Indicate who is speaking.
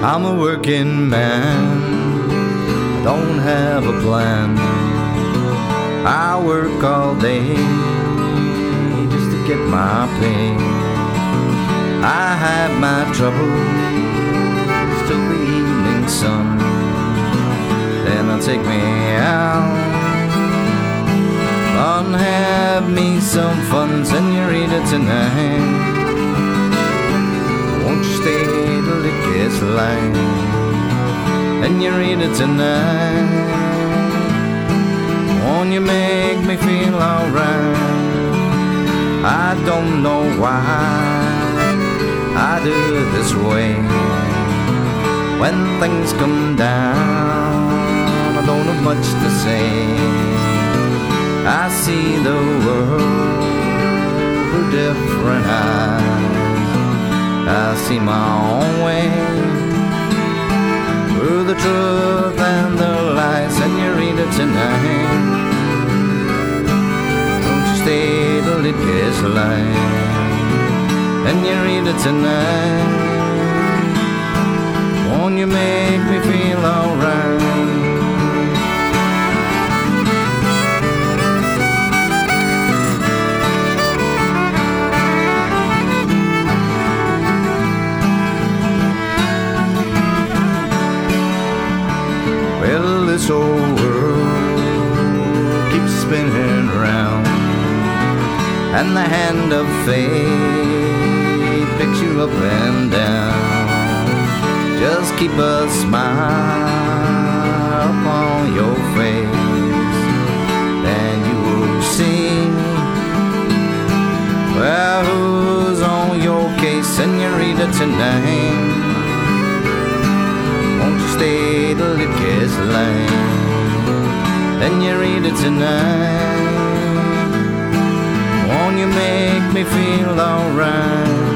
Speaker 1: I'm a working man, I don't have a plan. I work all day just to get my pay. I have my troubles till the evening sun, then I'll take me out and have me some fun. Senorita, tonight, won't you stay to lick this line? Senorita, tonight, won't you make me feel alright? I don't know why I do it this way. When things come down, I don't have much to say. I see the world through different eyes. I see my own way through the truth and the lies. Senorita, tonight, won't you stay to lit this light? Senorita, tonight, won't you make me feel alright? Well, this old world keeps spinning round, and the hand of fate picks you up and down. Just keep a smile upon your face, and you will see, well, who's on your case. Senorita, tonight, won't you stay to lick his line? Senorita, tonight, won't you make me feel alright?